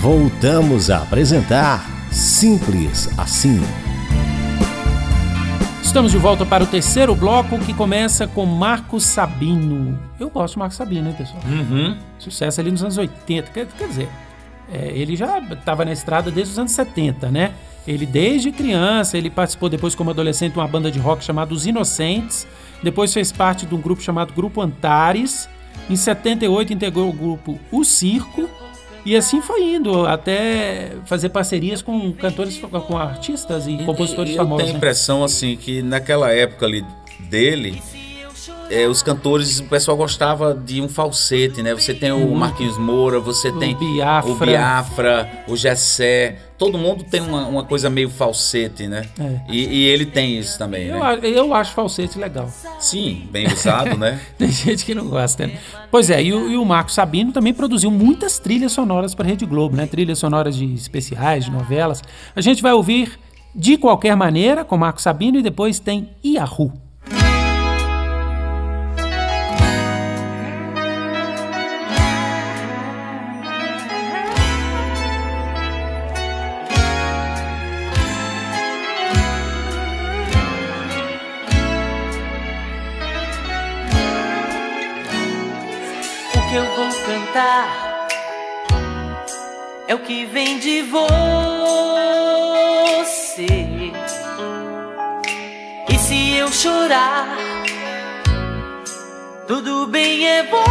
Voltamos a apresentar Simples Assim. Estamos de volta para o terceiro bloco, que começa com Marco Sabino. Eu gosto de Marco Sabino, hein, pessoal? Sucesso ali nos anos 80. Quer dizer, ele já estava na estrada desde os anos 70, né? Ele, desde criança, ele participou depois como adolescente de uma banda de rock chamada Os Inocentes. Depois fez parte de um grupo chamado Grupo Antares. Em 78 integrou o grupo O Circo. E assim foi indo, até fazer parcerias com cantores, com artistas e compositores famosos. Eu tenho a impressão, assim, que naquela época ali dele, os cantores, o pessoal gostava de um falsete, né? Você tem o Marquinhos Moura, você tem o Biafra, o Gessé. Todo mundo tem uma coisa meio falsete, né? E ele tem isso também, né? Eu acho falsete legal. Sim, bem usado, né? Tem gente que não gosta, né? Pois é, e o Marco Sabino também produziu muitas trilhas sonoras para a Rede Globo, né? Trilhas sonoras de especiais, de novelas. A gente vai ouvir De Qualquer Maneira, com Marco Sabino, e depois tem Yahoo. Eu vou cantar é o que vem de você, e se eu chorar, tudo bem, é você.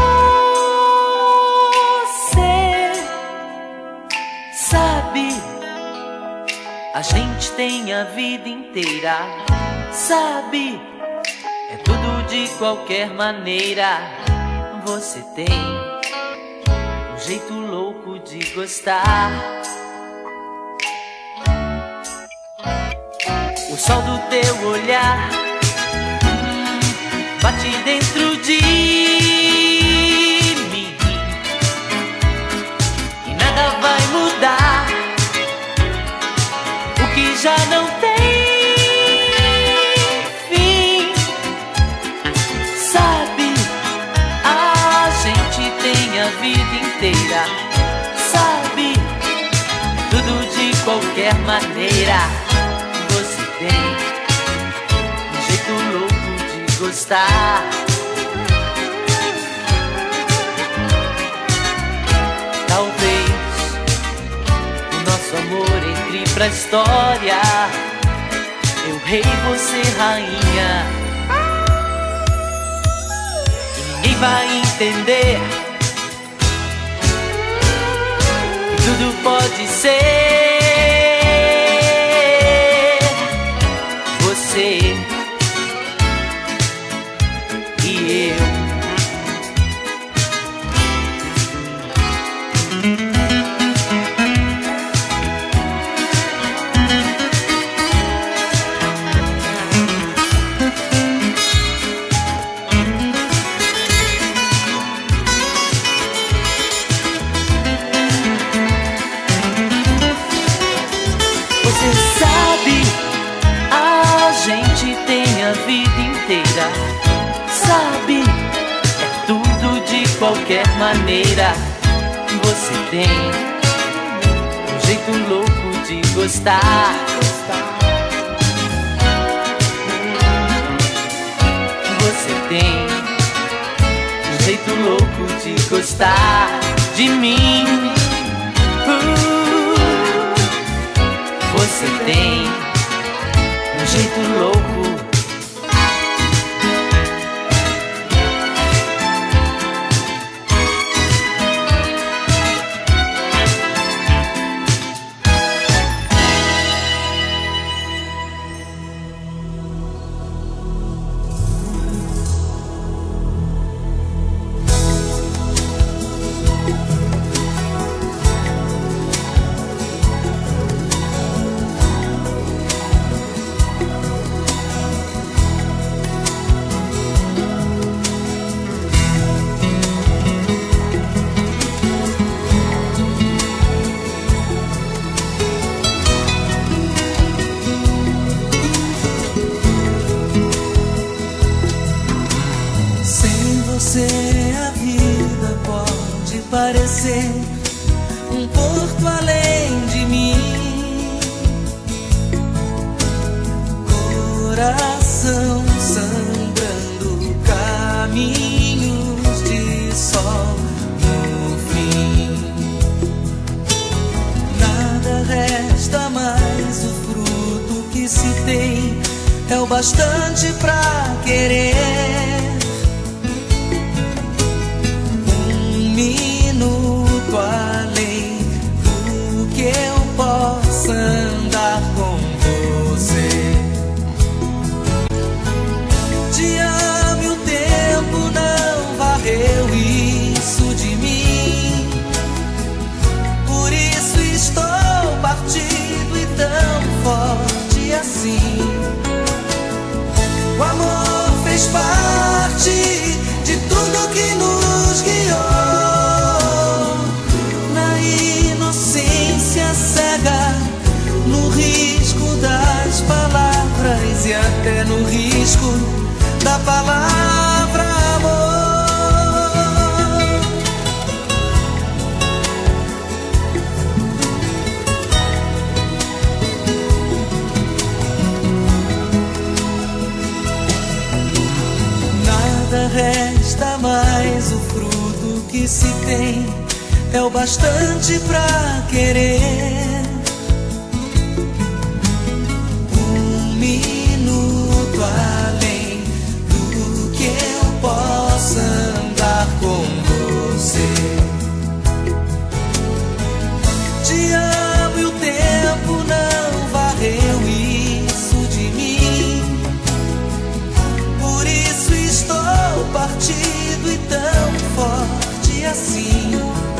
Sabe, a gente tem a vida inteira. Sabe, é tudo de qualquer maneira. Você tem um jeito louco de gostar. O sol do teu olhar bate dentro de mim, e nada vai mudar o que já não tem fim. Sabe, a gente tem a vida inteira. Sabe, tudo de qualquer maneira. Você tem um jeito louco de gostar. Talvez o nosso amor entre pra história. Eu rei, você rainha, e ninguém vai entender que tudo pode ser você e eu. Você sabe, a gente tem a vida inteira. Sabe, é tudo de qualquer maneira. Você tem um jeito louco de gostar. Você tem um jeito louco de gostar de mim. Você tem um jeito louco. um porto além de mim. Coração sangrando, caminhos de sol no fim. Nada resta mais, o fruto que se tem é o bastante pra querer. Um minuto além do que eu possa andar com você. Te amo e o tempo não varreu isso de mim. Por isso estou partido e tão forte assim. O amor fez parte de tudo que nos guiou. Na inocência cega, no risco das palavras e até no risco da palavra amor. Nada resta mais, o fruto que se tem é o bastante pra querer. Um minuto além do que eu possa andar com você. Te amo e o tempo não varreu isso de mim. Por isso estou partido e tão forte assim.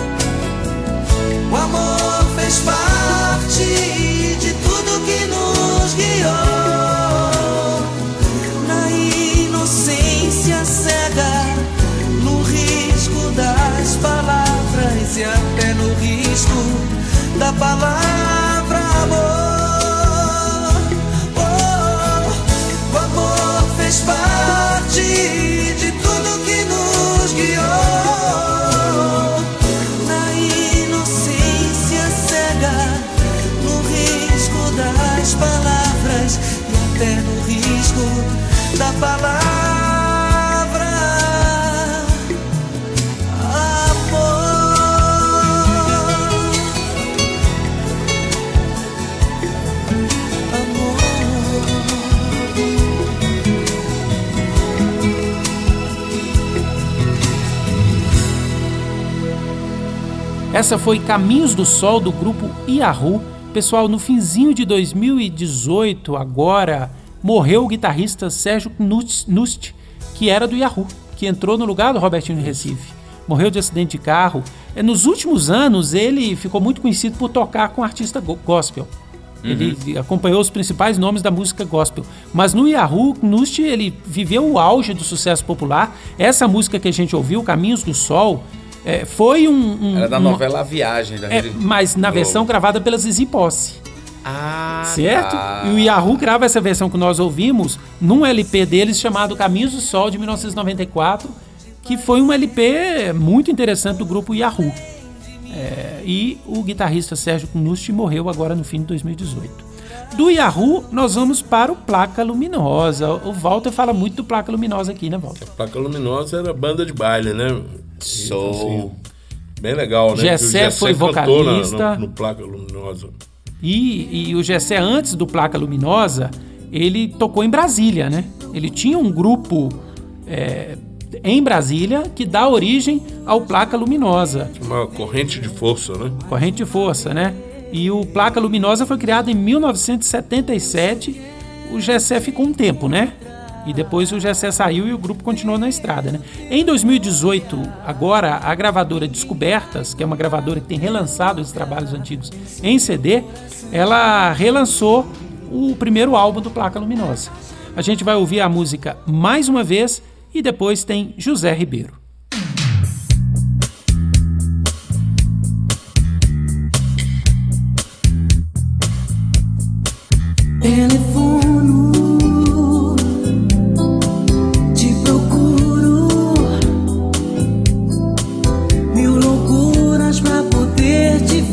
O amor fez parte de tudo que nos guiou. Na inocência cega, no risco das palavras e até no risco da palavra amor. Oh, o amor fez parte de tudo que nos guiou. Na inocência cega, no risco das palavras e até no risco da palavra Essa foi Caminhos do Sol, do grupo Yahoo. Pessoal, no finzinho de 2018, agora, morreu o guitarrista Sérgio Knust, que era do Yahoo, que entrou no lugar do Robertinho de Recife. Morreu de acidente de carro. Nos últimos anos, ele ficou muito conhecido por tocar com artista gospel. Ele acompanhou os principais nomes da música gospel. Mas no Yahoo, Knust, ele viveu o auge do sucesso popular. Essa música que a gente ouviu, Caminhos do Sol, foi era da novela A Viagem. Mas na versão gravada pela Zizi Posse. Certo? Tá. E o Yahoo grava essa versão que nós ouvimos num LP deles chamado Caminhos do Sol, de 1994, que foi um LP muito interessante do grupo Yahoo. E o guitarrista Sérgio Knust morreu agora no fim de 2018. Do Yahoo, nós vamos para o Placa Luminosa. O Walter fala muito do Placa Luminosa aqui, né, Walter? A Placa Luminosa era banda de baile, né? Assim, bem legal, né? Gessé foi vocalista. No Placa Luminosa. E o Gessé, antes do Placa Luminosa, ele tocou em Brasília, né? Ele tinha um grupo em Brasília que dá origem ao Placa Luminosa. Uma corrente de força, né? Corrente de força, né? E o Placa Luminosa foi criado em 1977. O Gessé ficou um tempo, né? E depois o Gessé saiu e o grupo continuou na estrada, né? Em 2018, agora, a gravadora Descobertas, que é uma gravadora que tem relançado esses trabalhos antigos em CD, ela relançou o primeiro álbum do Placa Luminosa. A gente vai ouvir a música Mais Uma Vez e depois tem José Ribeiro. Telefono, te procuro, mil loucuras pra poder te ver.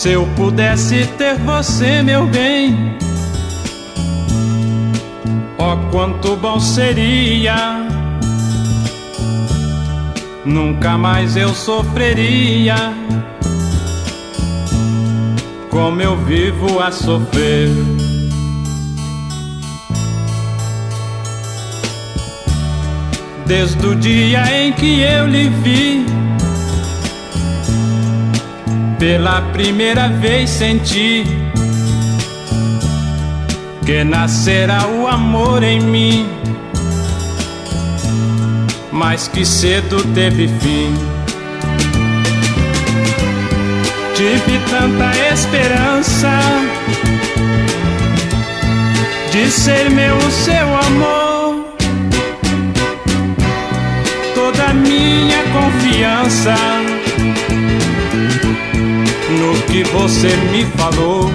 Se eu pudesse ter você, meu bem, ó, quanto bom seria. Nunca mais eu sofreria como eu vivo a sofrer. Desde o dia em que eu lhe vi, pela primeira vez senti que nascerá o amor em mim, mas que cedo teve fim. Tive tanta esperança de ser meu o seu amor, toda minha confiança no que você me falou.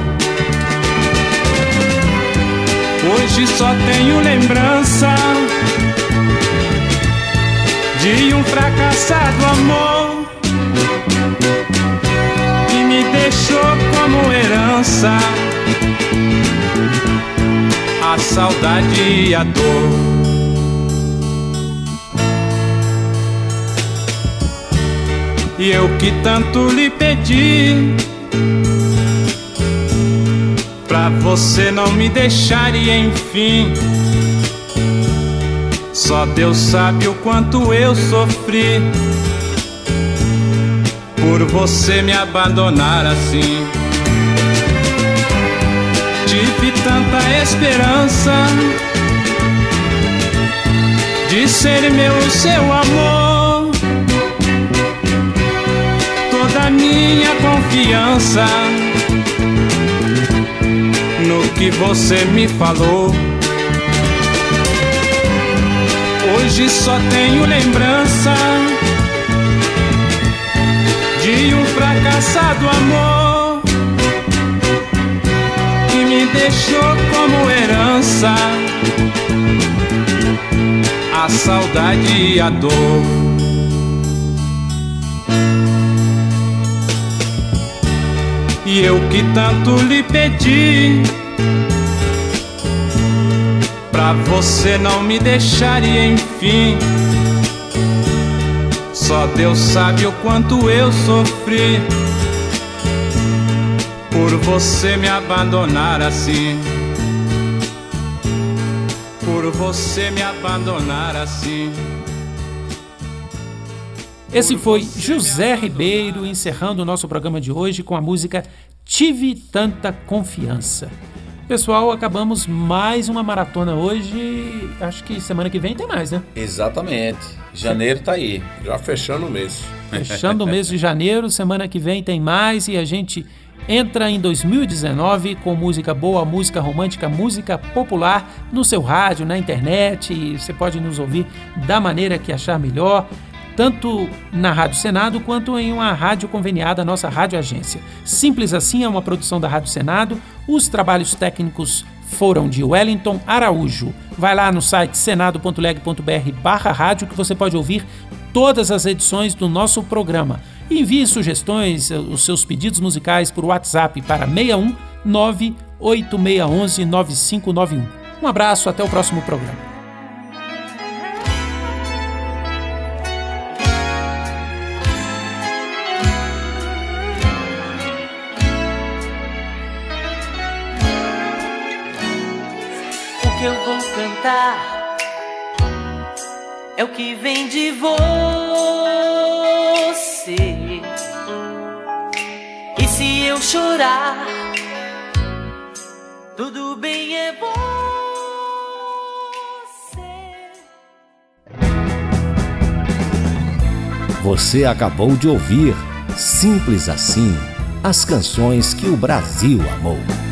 Hoje só tenho lembrança de um fracassado amor que me deixou como herança a saudade e a dor. E eu que tanto lhe pedi pra você não me deixar e enfim, só Deus sabe o quanto eu sofri por você me abandonar assim. Tive tanta esperança de ser meu o seu amor, toda minha confiança no que você me falou. Hoje só tenho lembrança de um fracassado amor que me deixou como herança a saudade e a dor. E eu que tanto lhe pedi pra você não me deixar e enfim, só Deus sabe o quanto eu sofri por você me abandonar assim, por você me abandonar assim. Esse foi José Ribeiro encerrando o nosso programa de hoje com a música Tive Tanta Confiança. Pessoal, acabamos mais uma maratona hoje. Acho que semana que vem tem mais, né? Exatamente. Janeiro tá aí. Já fechando o mês. Fechando o mês de janeiro. Semana que vem tem mais e a gente entra em 2019 com música boa, música romântica, música popular no seu rádio, na internet. E você pode nos ouvir da maneira que achar melhor, tanto na Rádio Senado quanto em uma rádio conveniada, a nossa Rádio Agência. Simples Assim é uma produção da Rádio Senado. Os trabalhos técnicos foram de Wellington Araújo. Vai lá no site senado.leg.br/rádio que você pode ouvir todas as edições do nosso programa. Envie sugestões, os seus pedidos musicais por WhatsApp para 61 98611 9591. Um abraço, até o próximo programa. Que eu vou cantar é o que vem de você, e se eu chorar, tudo bem, é você. Você acabou de ouvir Simples Assim, as canções que o Brasil amou.